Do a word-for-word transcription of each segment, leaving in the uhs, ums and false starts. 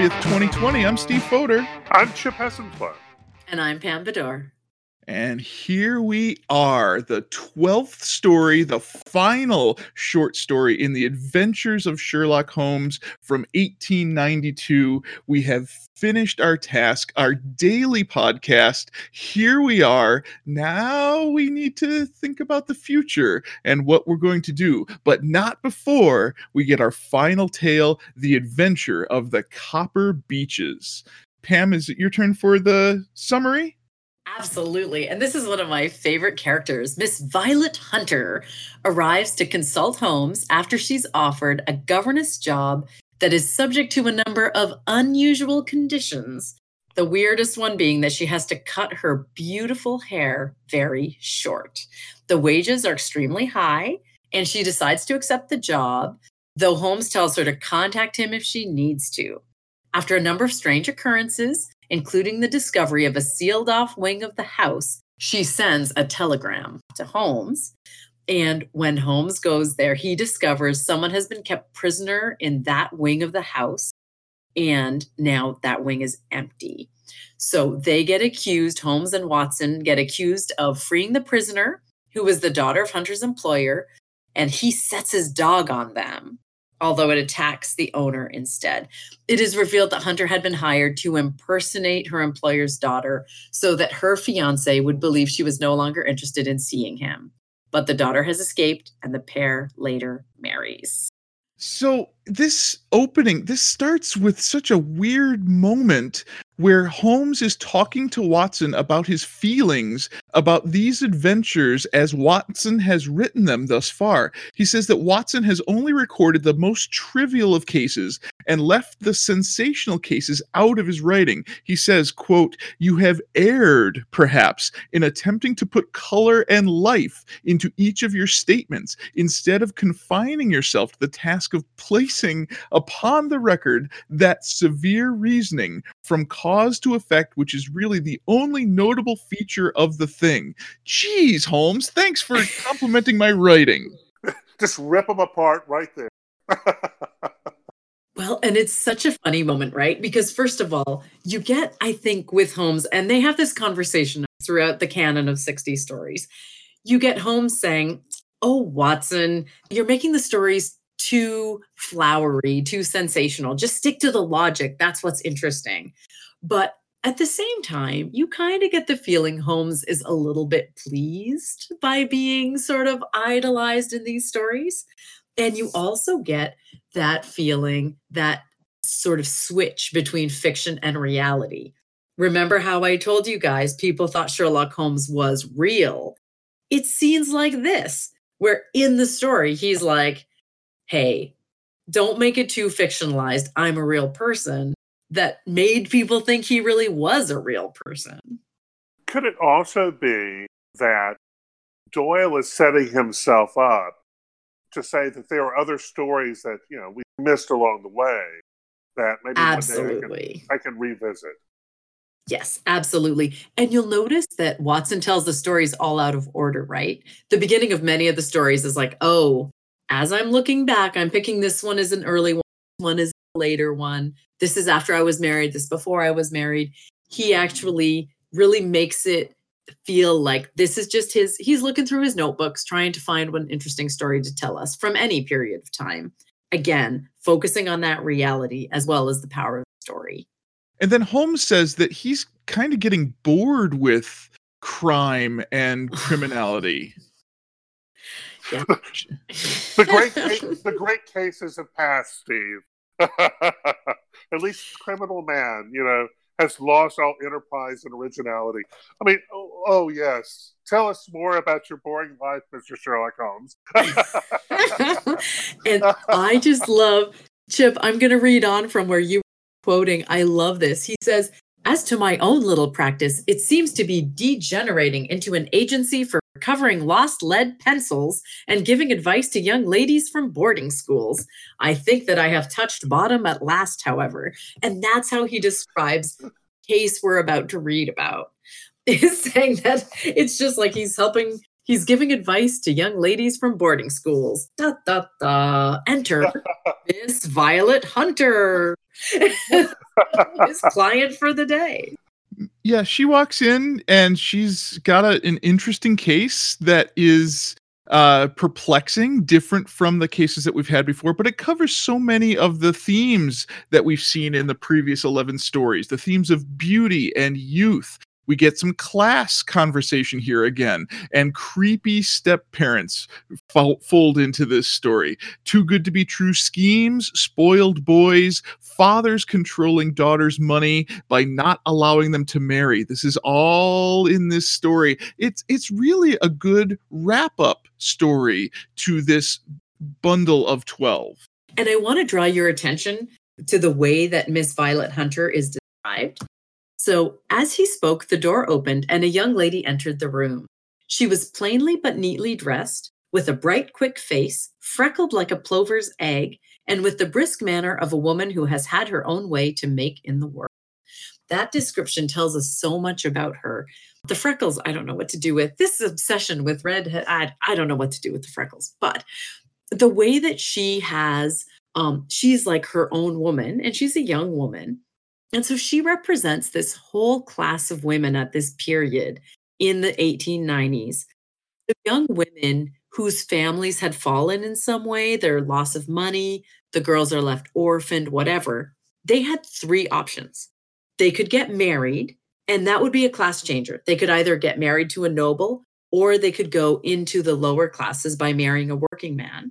thirtieth, twenty twenty. I'm Steve Fodor. I'm Chip Hessenpluck. And I'm Pam Bedore. And here we are, the twelfth story, the final short story in the Adventures of Sherlock Holmes from eighteen ninety-two. We have finished our task, our daily podcast. Here we are. Now we need to think about the future and what we're going to do, but not before we get our final tale, The Adventure of the Copper Beeches. Pam, is it your turn for the summary? Absolutely. And this is one of my favorite characters. Miss Violet Hunter arrives to consult Holmes after she's offered a governess job that is subject to a number of unusual conditions. The weirdest one being that she has to cut her beautiful hair very short. The wages are extremely high, and she decides to accept the job, though Holmes tells her to contact him if she needs to. After a number of strange occurrences, including the discovery of a sealed-off wing of the house, she sends a telegram to Holmes. And when Holmes goes there, he discovers someone has been kept prisoner in that wing of the house, and now that wing is empty. So they get accused, Holmes and Watson get accused of freeing the prisoner, who was the daughter of Hunter's employer, and he sets his dog on them, although it attacks the owner instead. It is revealed that Hunter had been hired to impersonate her employer's daughter so that her fiancé would believe she was no longer interested in seeing him. But the daughter has escaped, and the pair later marries. So this opening, this starts with such a weird moment where Holmes is talking to Watson about his feelings about these adventures as Watson has written them thus far. He says that Watson has only recorded the most trivial of cases and left the sensational cases out of his writing. He says, quote, "You have erred, perhaps, in attempting to put color and life into each of your statements, instead of confining yourself to the task of placing upon the record that severe reasoning from cause to effect, which is really the only notable feature of the thing." Jeez, Holmes, thanks for complimenting my writing. Just rip them apart right there. Well, and it's such a funny moment, right? Because first of all, you get, I think, with Holmes, and they have this conversation throughout the canon of sixty stories. You get Holmes saying, "Oh, Watson, you're making the stories too flowery, too sensational. Just stick to the logic. That's what's interesting." But at the same time, you kind of get the feeling Holmes is a little bit pleased by being sort of idolized in these stories. And you also get that feeling, that sort of switch between fiction and reality. Remember how I told you guys people thought Sherlock Holmes was real? It's scenes like this, where in the story, he's like, hey, don't make it too fictionalized. I'm a real person. That made people think he really was a real person. Could it also be that Doyle is setting himself up to say that there are other stories that, you know, we missed along the way that maybe Absolutely. one day I can, I can revisit? Yes, absolutely. And you'll notice that Watson tells the stories all out of order, right? The beginning of many of the stories is like, oh, as I'm looking back, I'm picking this one as an early one, one is a later one. This is after I was married, this before I was married. He actually really makes it feel like this is just his, he's looking through his notebooks, trying to find one interesting story to tell us from any period of time. Again, focusing on that reality as well as the power of the story. And then Holmes says that he's kind of getting bored with crime and criminality. Yeah. the great the great cases have passed, Steve. At least Criminal Man, you know, has lost all enterprise and originality. I mean, oh, oh yes. Tell us more about your boring life, Mister Sherlock Holmes. And I just love, Chip, I'm going to read on from where you were quoting. I love this. He says, "As to my own little practice, it seems to be degenerating into an agency for recovering lost lead pencils and giving advice to young ladies from boarding schools. I think that I have touched bottom at last, however." And that's how he describes the case we're about to read about. Is saying that it's just like he's helping He's giving advice to young ladies from boarding schools. Da, da, da. Enter Miss Violet Hunter, his client for the day. Yeah, she walks in and she's got a, an interesting case that is uh, perplexing, different from the cases that we've had before, but it covers so many of the themes that we've seen in the previous eleven stories, the themes of beauty and youth. We get some class conversation here again, and creepy step-parents fo- fold into this story. Too good to be true schemes, spoiled boys, fathers controlling daughters' money by not allowing them to marry. This is all in this story. It's it's really a good wrap-up story to this bundle of twelve. And I want to draw your attention to the way that Miss Violet Hunter is described. So, as he spoke, the door opened and a young lady entered the room. She was plainly but neatly dressed, with a bright, quick face, freckled like a plover's egg, and with the brisk manner of a woman who has had her own way to make in the world. That description tells us so much about her. The freckles, I don't know what to do with. This obsession with red, I, I don't know what to do with the freckles. But the way that she has, um, she's like her own woman, and she's a young woman. And so she represents this whole class of women at this period in the eighteen nineties. The young women whose families had fallen in some way, their loss of money, the girls are left orphaned, whatever. They had three options. They could get married, and that would be a class changer. They could either get married to a noble, or they could go into the lower classes by marrying a working man,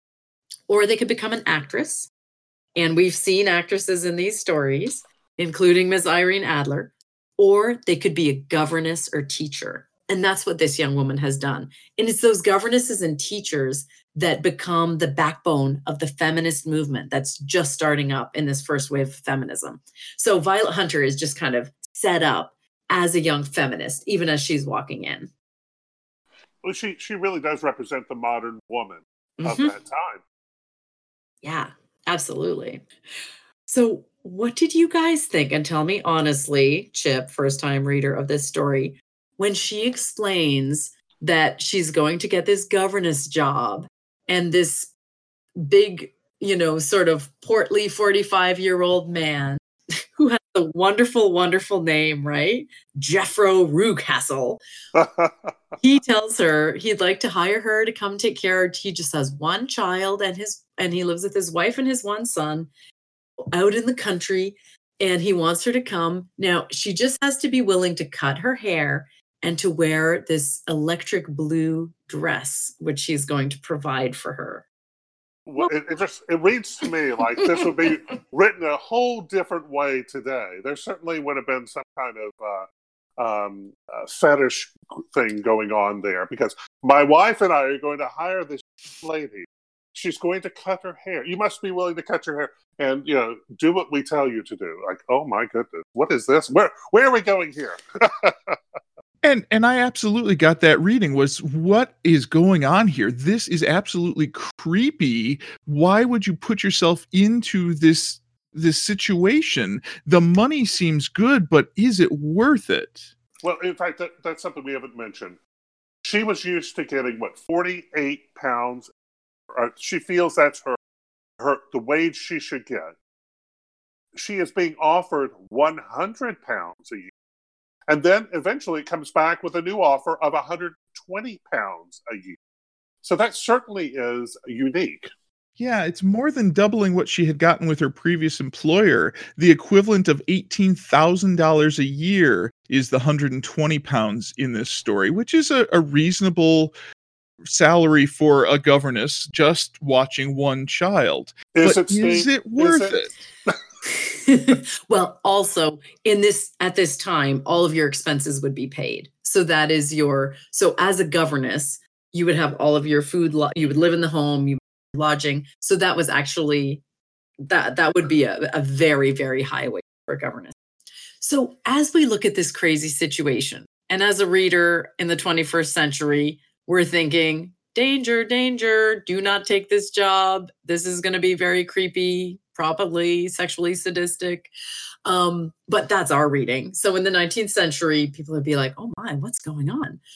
or they could become an actress. And we've seen actresses in these stories, including Miss Irene Adler, or they could be a governess or teacher. And that's what this young woman has done. And it's those governesses and teachers that become the backbone of the feminist movement that's just starting up in this first wave of feminism. So Violet Hunter is just kind of set up as a young feminist, even as she's walking in. Well, she, she really does represent the modern woman of Mm-hmm. that time. Yeah, absolutely. So what did you guys think? And tell me honestly, Chip, first time reader of this story, when she explains that she's going to get this governess job and this big, you know, sort of portly forty-five-year-old man who has a wonderful, wonderful name, right? Jeffro Rughastle. He tells her he'd like to hire her to come take care of, he just has one child and his, and he lives with his wife and his one son out in the country, and he wants her to come. Now, she just has to be willing to cut her hair and to wear this electric blue dress, which he's going to provide for her. Well, it, it just it reads to me like this would be written a whole different way today. There certainly would have been some kind of uh, um, uh, fetish thing going on there, because my wife and I are going to hire this lady. She's going to cut her hair. You must be willing to cut your hair and, you know, do what we tell you to do. Like, oh my goodness, what is this? Where where are we going here? And and I absolutely got that reading was, what is going on here? This is absolutely creepy. Why would you put yourself into this this situation? The money seems good, but is it worth it? Well, in fact, that, that's something we haven't mentioned. She was used to getting, what, forty-eight pounds. Uh, she feels that's her, her the wage she should get. She is being offered one hundred pounds a year. And then eventually it comes back with a new offer of one hundred twenty pounds a year. So that certainly is unique. Yeah, it's more than doubling what she had gotten with her previous employer. The equivalent of eighteen thousand dollars a year is the one hundred twenty pounds in this story, which is a, a reasonable salary for a governess just watching one child. Is but it, is Steve? it worth Is it? it? Well, also in this, at this time, all of your expenses would be paid. So that is your, so as a governess, you would have all of your food, lo- you would live in the home, you would lodging. So that was actually, that, that would be a, a very, very high wage for a governess. So as we look at this crazy situation, and as a reader in the twenty-first century, we're thinking, danger, danger, do not take this job. This is going to be very creepy, probably sexually sadistic. Um, but that's our reading. So in the nineteenth century, people would be like, oh my, what's going on?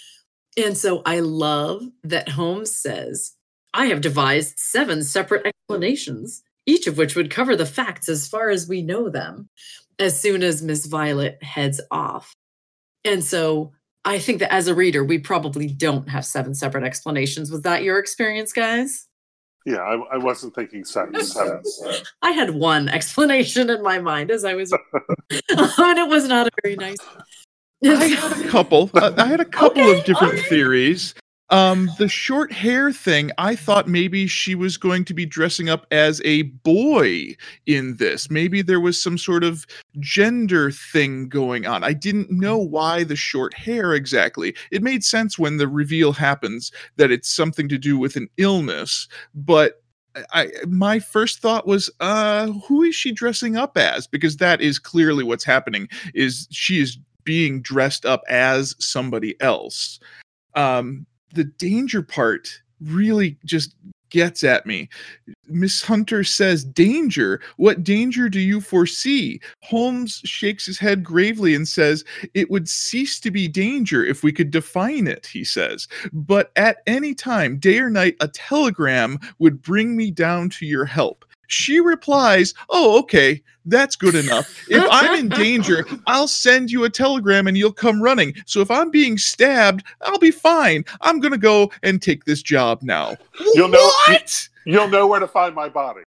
And so I love that Holmes says, I have devised seven separate explanations, each of which would cover the facts as far as we know them, as soon as Miss Violet heads off. And so I think that as a reader, we probably don't have seven separate explanations. Was that your experience, guys? Yeah, I, I wasn't thinking seven. seven. I had one explanation in my mind as I was, and it was not a very nice. I had a couple. Uh, I had a couple Okay, of different all right. theories. Um, the short hair thing, I thought maybe she was going to be dressing up as a boy in this. Maybe there was some sort of gender thing going on. I didn't know why the short hair exactly. It made sense when the reveal happens that it's something to do with an illness, but I my first thought was, uh, who is she dressing up as? Because that is clearly what's happening. Is she is being dressed up as somebody else. Um, the danger part really just gets at me. Miss Hunter says, danger? What danger do you foresee? Holmes shakes his head gravely and says, it would cease to be danger if we could define it, he says. But at any time, day or night, a telegram would bring me down to your help. She replies, oh, okay, that's good enough. If I'm in danger, I'll send you a telegram and you'll come running. So if I'm being stabbed, I'll be fine. I'm going to go and take this job now. You'll know, what? You'll know where to find my body.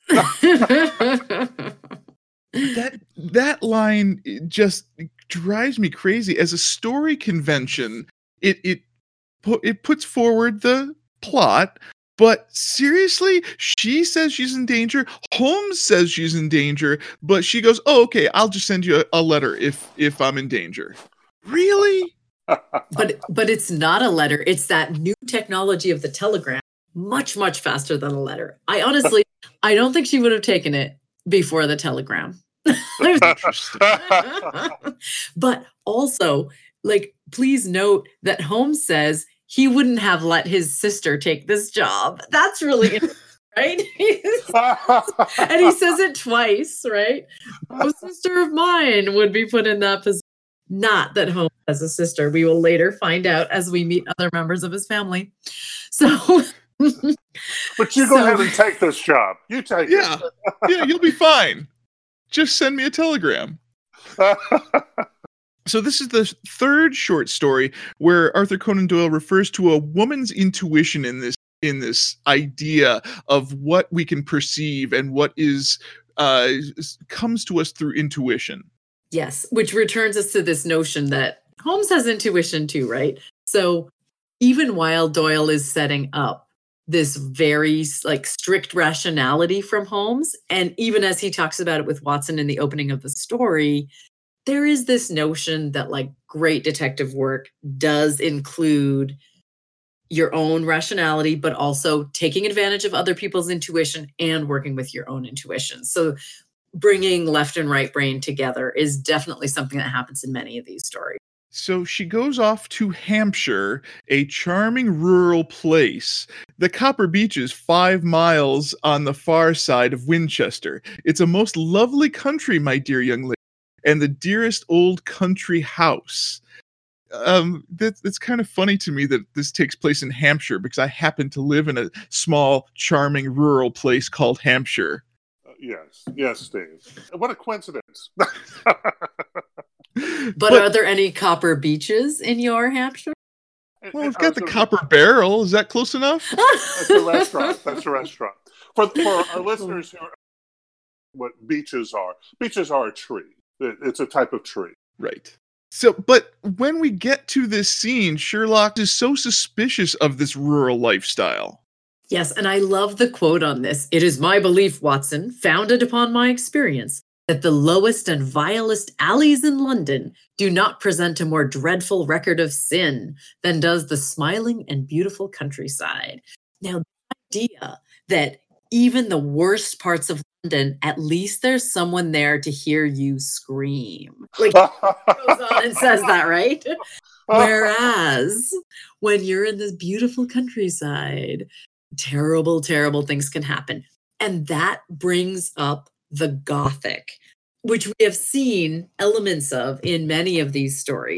that that line just drives me crazy. As a story convention, it it pu- it puts forward the plot. But seriously, she says she's in danger. Holmes says she's in danger, but she goes, "Oh, okay, I'll just send you a, a letter if if I'm in danger." Really? but but it's not a letter. It's that new technology of the telegram, much much faster than a letter. I honestly, I don't think she would have taken it before the telegram. But also, like, please note that Holmes says he wouldn't have let his sister take this job. That's really interesting, right? And he says it twice, right? No sister of mine would be put in that position. Not that Holmes has a sister. We will later find out as we meet other members of his family. So, but you go so, ahead and take this job. You take yeah. it. Yeah, you'll be fine. Just send me a telegram. So this is the third short story where Arthur Conan Doyle refers to a woman's intuition in this in this idea of what we can perceive and what is uh, comes to us through intuition. Yes, which returns us to this notion that Holmes has intuition too, right? So even while Doyle is setting up this very like strict rationality from Holmes, and even as he talks about it with Watson in the opening of the story, there is this notion that like great detective work does include your own rationality, but also taking advantage of other people's intuition and working with your own intuition. So bringing left and right brain together is definitely something that happens in many of these stories. So she goes off to Hampshire, a charming rural place. The Copper Beech is five miles on the far side of Winchester. It's a most lovely country, my dear young lady, and the dearest old country house. Um, that, that's kind of funny to me that this takes place in Hampshire because I happen to live in a small, charming rural place called Hampshire. Uh, yes, yes, Steve. What a coincidence. But, but are there any Copper Beeches in your Hampshire? Well, we've got the Copper Barrel. Is that close enough? That's a restaurant. That's a restaurant. For, for our listeners who are what beeches are, beeches are a tree. It's a type of tree. Right. So, but when we get to this scene, Sherlock is so suspicious of this rural lifestyle. Yes, and I love the quote on this. It is my belief, Watson, founded upon my experience, that the lowest and vilest alleys in London do not present a more dreadful record of sin than does the smiling and beautiful countryside. Now, the idea that even the worst parts of London, at least there's someone there to hear you scream. Like, he goes on and says that, right? Whereas when you're in this beautiful countryside, terrible, terrible things can happen. And that brings up the Gothic, which we have seen elements of in many of these stories.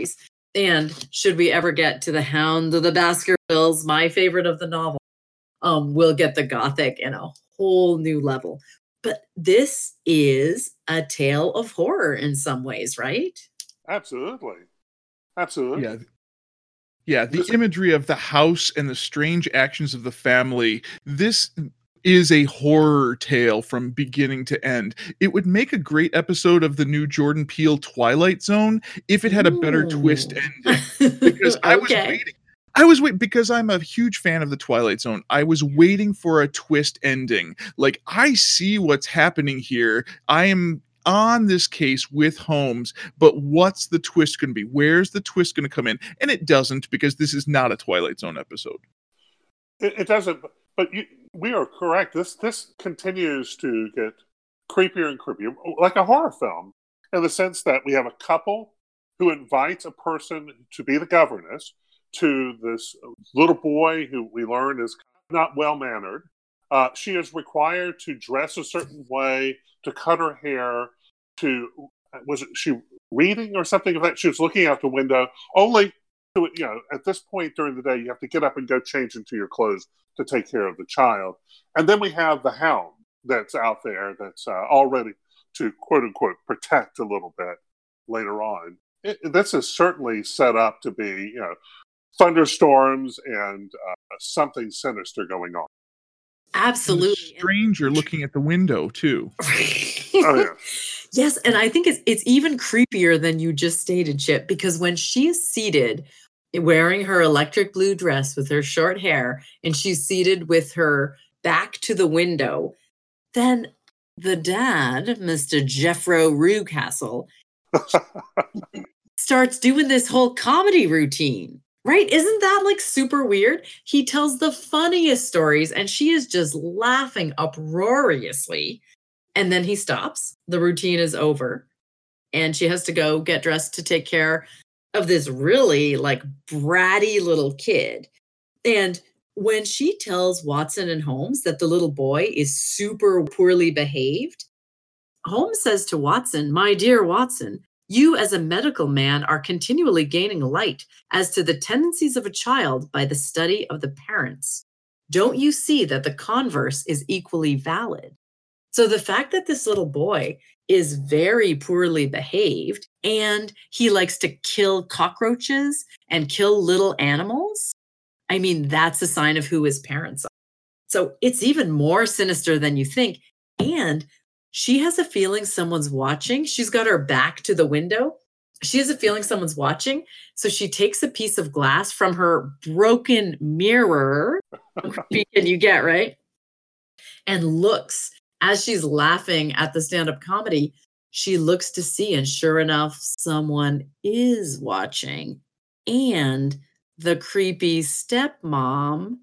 And should we ever get to The Hound of the Baskervilles, my favorite of the novel, um, we'll get the Gothic in a whole new level. But this is a tale of horror in some ways, right? Absolutely. Absolutely. Yeah. Yeah, the Listen- imagery of the house and the strange actions of the family. This is a horror tale from beginning to end. It would make a great episode of the new Jordan Peele Twilight Zone if it had a better twist Ooh. ending. Because I was Okay. waiting. I was waiting because I'm a huge fan of the Twilight Zone. I was waiting for a twist ending. Like, I see what's happening here. I am on this case with Holmes, but what's the twist going to be? Where's the twist going to come in? And it doesn't, because this is not a Twilight Zone episode. It, it doesn't, but you, we are correct. This this continues to get creepier and creepier, like a horror film, in the sense that we have a couple who invites a person to be the governess to this little boy who we learn is not well-mannered. Uh, she is required to dress a certain way, to cut her hair, to, was it, she reading or something of that? She was looking out the window, only to, you know, at this point during the day, you have to get up and go change into your clothes to take care of the child. And then we have the hound that's out there that's uh, all ready to, quote unquote, protect a little bit later on. It, this is certainly set up to be, you know, thunderstorms and uh, something sinister going on. Absolutely. The stranger looking at the window too. Oh, yeah. Yes, and I think it's it's even creepier than you just stated, Chip, because when she is seated wearing her electric blue dress with her short hair, and she's seated with her back to the window, then the dad, Mister Jeffro Rewcastle, starts doing this whole comedy routine. Right? Isn't that like super weird? He tells the funniest stories and she is just laughing uproariously. And then he stops. The routine is over. And she has to go get dressed to take care of this really like bratty little kid. And when she tells Watson and Holmes that the little boy is super poorly behaved, Holmes says to Watson, "My dear Watson, you as a medical man are continually gaining light as to the tendencies of a child by the study of the parents. Don't you see that the converse is equally valid?" So the fact that this little boy is very poorly behaved and he likes to kill cockroaches and kill little animals, I mean, that's a sign of who his parents are. So it's even more sinister than you think. And she has a feeling someone's watching. She's got her back to the window. She has a feeling someone's watching. So she takes a piece of glass from her broken mirror. Can you get, right? And looks, as she's laughing at the stand-up comedy, she looks to see, and sure enough, someone is watching. And the creepy stepmom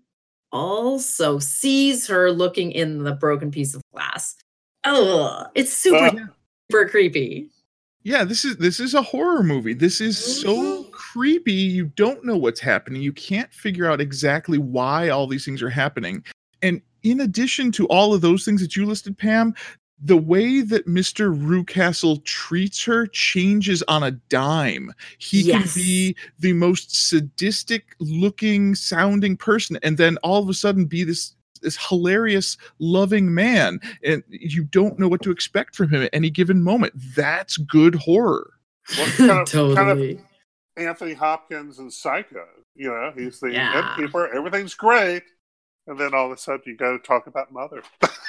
also sees her looking in the broken piece of glass. Oh, it's super, Uh, super creepy. Yeah, this is this is a horror movie. This is so creepy. You don't know what's happening. You can't figure out exactly why all these things are happening. And in addition to all of those things that you listed, Pam, the way that Mister Rewcastle treats her changes on a dime. He Yes. can be the most sadistic looking, sounding person, and then all of a sudden be this this hilarious, loving man, and you don't know what to expect from him at any given moment. That's good horror. Well, kind of- Totally. kind of Anthony Hopkins and Psycho. You know, he's the Yeah. innkeeper. Everything's great. And then all of a sudden you go talk about Mother.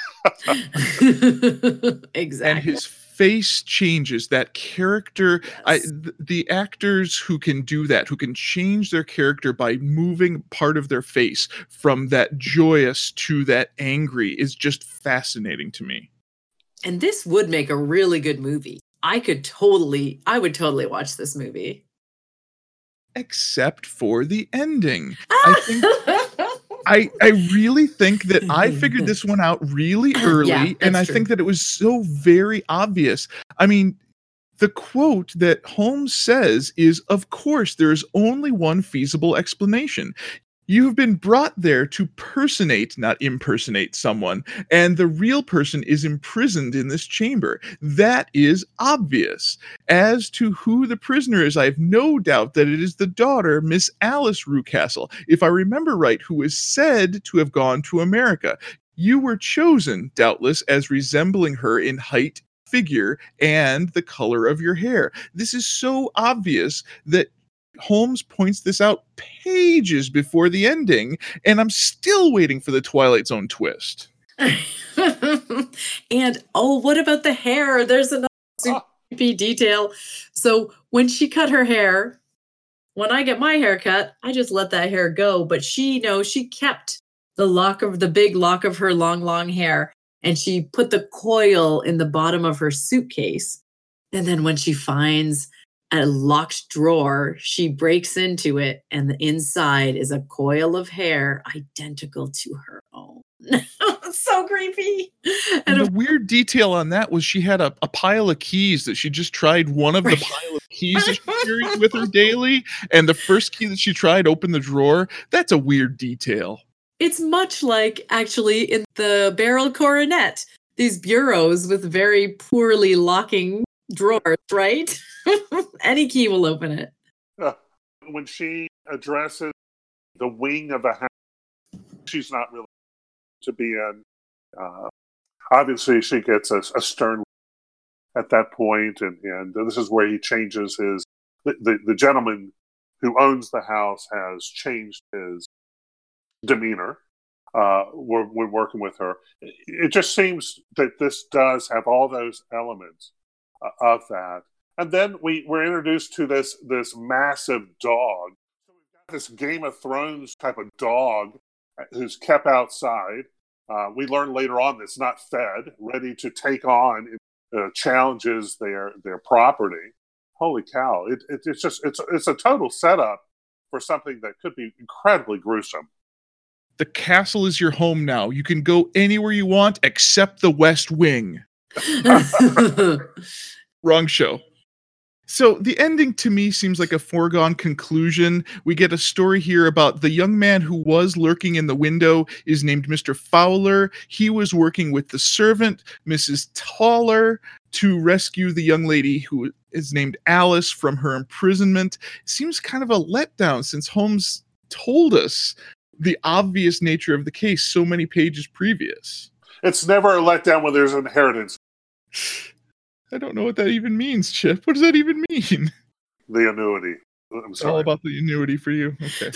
Exactly. And his face changes. That character, I, Yes. th- the actors who can do that, who can change their character by moving part of their face from that joyous to that angry, is just fascinating to me. And this would make a really good movie. I could totally, I would totally watch this movie. Except for the ending. I think I, I really think that I figured this one out really early, Yeah, and that's I true. think that it was so very obvious. I mean, the quote that Holmes says is, "Of course, there is only one feasible explanation. You have been brought there to personate, not impersonate someone, and the real person is imprisoned in this chamber. That is obvious. As to who the prisoner is, I have no doubt that it is the daughter, Miss Alice Rucastle, if I remember right, who is said to have gone to America. You were chosen, doubtless, as resembling her in height, figure, and the color of your hair. This is so obvious that Holmes points this out pages before the ending, and I'm still waiting for the Twilight Zone twist. And, oh, what about the hair? There's another super creepy detail. So when she cut her hair, when I get my hair cut, I just let that hair go. But she, no, she kept the lock of the big lock of her long, long hair, and she put the coil in the bottom of her suitcase. And then when she finds a locked drawer, she breaks into it, and the inside is a coil of hair identical to her own. It's so creepy. And, And the of- weird detail on that was she had a, a pile of keys that she just tried one of the pile of keys that she carries with her daily, and the first key that she tried opened the drawer. That's a weird detail. It's much like, actually, in the Barrel Coronet, these bureaus with very poorly locking drawers, right? Any key will open it. Uh, when she addresses the wing of a house, she's not really to be in. Uh, obviously, she gets a, a stern at that point, and, and this is where he changes his. The, the, the gentleman who owns the house has changed his demeanor. Uh, we're, we're working with her. It just seems that this does have all those elements uh, of that. And then we, we're introduced to this this massive dog. So we've got this Game of Thrones type of dog who's kept outside. Uh, we learn later on that's not fed, ready to take on uh, challenges their their property. Holy cow! It, it, it's just it's it's a total setup for something that could be incredibly gruesome. The castle is your home now. You can go anywhere you want except the West Wing. Wrong show. So the ending to me seems like a foregone conclusion. We get a story here about the young man who was lurking in the window is named Mister Fowler. He was working with the servant, Missus Toller, to rescue the young lady who is named Alice from her imprisonment. Seems kind of a letdown since Holmes told us the obvious nature of the case so many pages previous. It's never a letdown when there's inheritance. I don't know what that even means, Chip. What does that even mean? The annuity. I'm It's sorry. all about the annuity for you. Okay.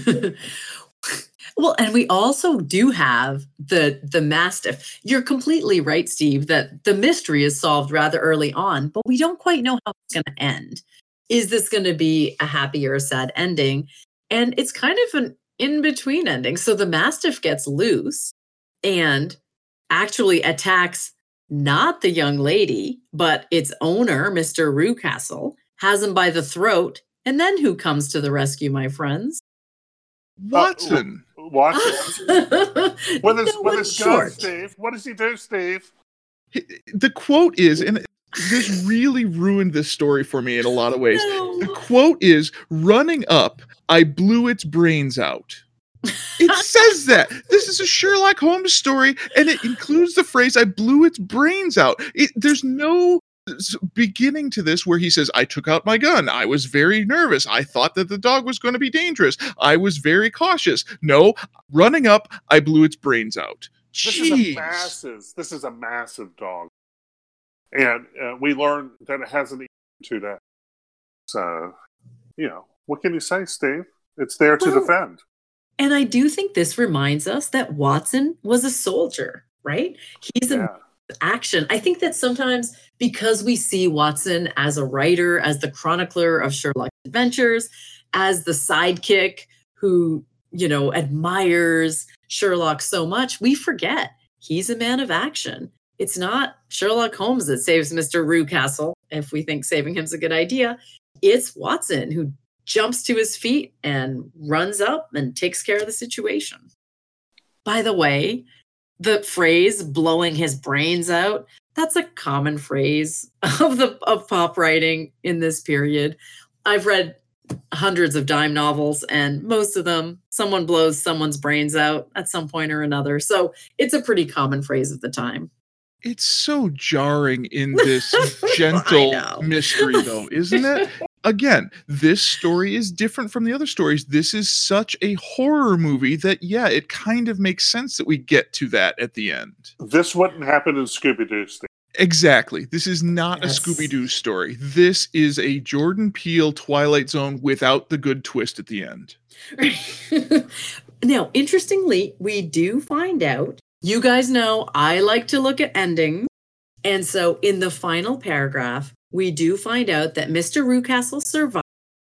Well, and we also do have the the Mastiff. You're completely right, Steve, that the mystery is solved rather early on, but we don't quite know how it's going to end. Is this going to be a happy or a sad ending? And it's kind of an in-between ending. So the Mastiff gets loose and actually attacks not the young lady, but its owner, Mister Rucastle, has him by the throat. And then who comes to the rescue, my friends? Watson. Uh, Watson. With his, No with one's his gun, short. Steve. What does he do, Steve? The quote is, and this really ruined this story for me in a lot of ways. No. The quote is, running up, I blew its brains out. It says that. This is a Sherlock Holmes story, and it includes the phrase, I blew its brains out. It, there's no beginning to this where he says, I took out my gun. I was very nervous. I thought that the dog was going to be dangerous. I was very cautious. No, running up, I blew its brains out. This Jeez. is a massive. This is a massive dog, and uh, we learn that it has an ear to that. So, you know, what can you say, Steve? It's there to Well, defend. And I do think this reminds us that Watson was a soldier, right? He's an Yeah. action. I think that sometimes because we see Watson as a writer, as the chronicler of Sherlock's adventures, as the sidekick who, you know, admires Sherlock so much, we forget he's a man of action. It's not Sherlock Holmes that saves Mister Rucastle, if we think saving him's a good idea. It's Watson who jumps to his feet and runs up and takes care of the situation. By the way, the phrase blowing his brains out, that's a common phrase of the of pop writing in this period. I've read hundreds of dime novels, and most of them, someone blows someone's brains out at some point or another. So it's a pretty common phrase of the time. It's so jarring in this gentle mystery, though, isn't it? Again, this story is different from the other stories. This is such a horror movie that, yeah, it kind of makes sense that we get to that at the end. This wouldn't happen in Scooby-Doo, Steve. Exactly. This is not yes. a Scooby-Doo story. This is a Jordan Peele Twilight Zone without the good twist at the end. Now, interestingly, we do find out, you guys know I like to look at endings. And so in the final paragraph, we do find out that Mister Rucastle survived,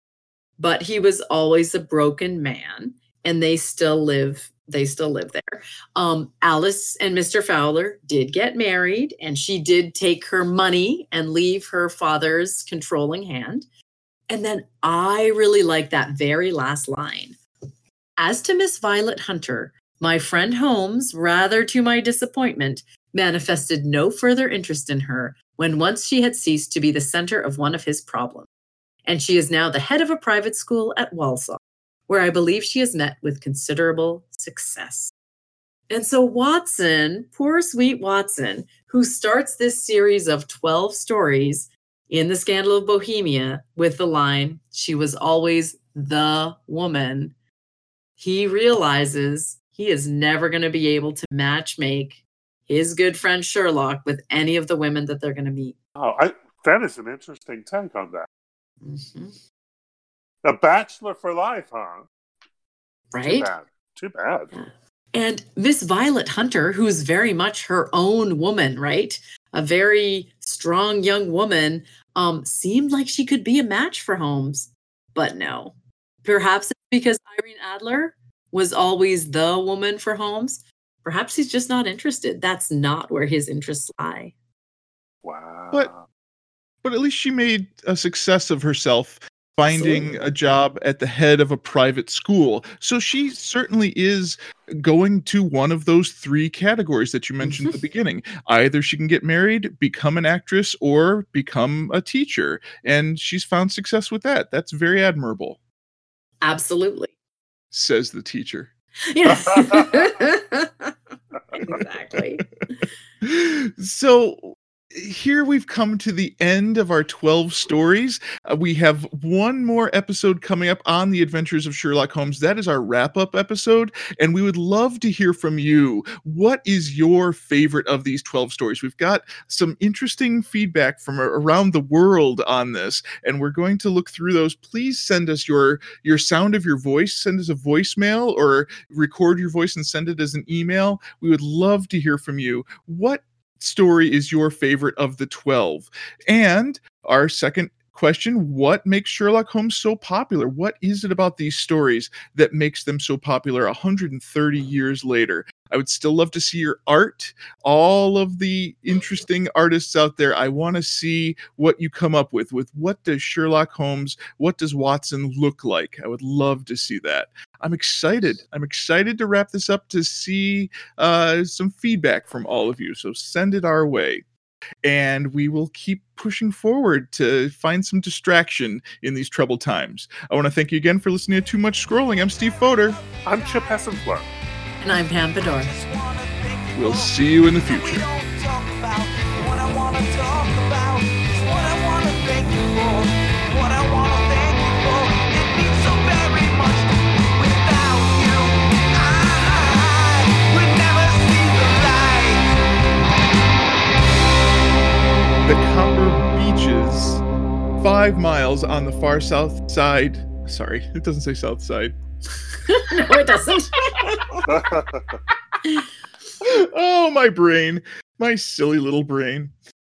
but he was always a broken man, and they still live They still live there. Um, Alice and Mister Fowler did get married, and she did take her money and leave her father's controlling hand. And then I really like that very last line. As to Miss Violet Hunter, my friend Holmes, rather to my disappointment, manifested no further interest in her when once she had ceased to be the center of one of his problems. And she is now the head of a private school at Walsall, where I believe she has met with considerable success. And so Watson, poor sweet Watson, who starts this series of twelve stories in The Scandal of Bohemia with the line, she was always the woman, he realizes he is never going to be able to match make his good friend Sherlock with any of the women that they're going to meet. Oh, I, that is an interesting take on that. Mm-hmm. A bachelor for life, huh? Right? Too bad. Too bad. Yeah. And Miss Violet Hunter, who's very much her own woman, right? A very strong young woman, um, seemed like she could be a match for Holmes. But no. Perhaps it's because Irene Adler was always the woman for Holmes. Perhaps he's just not interested. That's not where his interests lie. Wow. But, but at least she made a success of herself finding Absolutely. a job at the head of a private school. So she certainly is going to one of those three categories that you mentioned at the beginning. Either she can get married, become an actress, or become a teacher. And she's found success with that. That's very admirable. Absolutely. Says the teacher. Yes. Exactly. So here we've come to the end of our twelve stories. Uh, we have one more episode coming up on the Adventures of Sherlock Holmes. That is our wrap-up episode, and we would love to hear from you. What is your favorite of these twelve stories? We've got some interesting feedback from around the world on this, and we're going to look through those. Please send us your, your sound of your voice. Send us a voicemail or record your voice and send it as an email. We would love to hear from you. What story is your favorite of the twelve? And our second question, what makes Sherlock Holmes so popular? What is it about these stories that makes them so popular one hundred thirty years later? I would still love to see your art. All of the interesting artists out there, I want to see what you come up with. With what does Sherlock Holmes, what does Watson look like? I would love to see that. I'm excited. I'm excited to wrap this up to see uh, some feedback from all of you. So send it our way. And we will keep pushing forward to find some distraction in these troubled times. I want to thank you again for listening to Too Much Scrolling. I'm Steve Fodor. I'm Chip Hessenfler. And I'm Pam Fedor. We'll see you in the future. The Copper Beaches, five miles on the far south side. Sorry, it doesn't say south side. No, it doesn't. Oh, my brain. My silly little brain.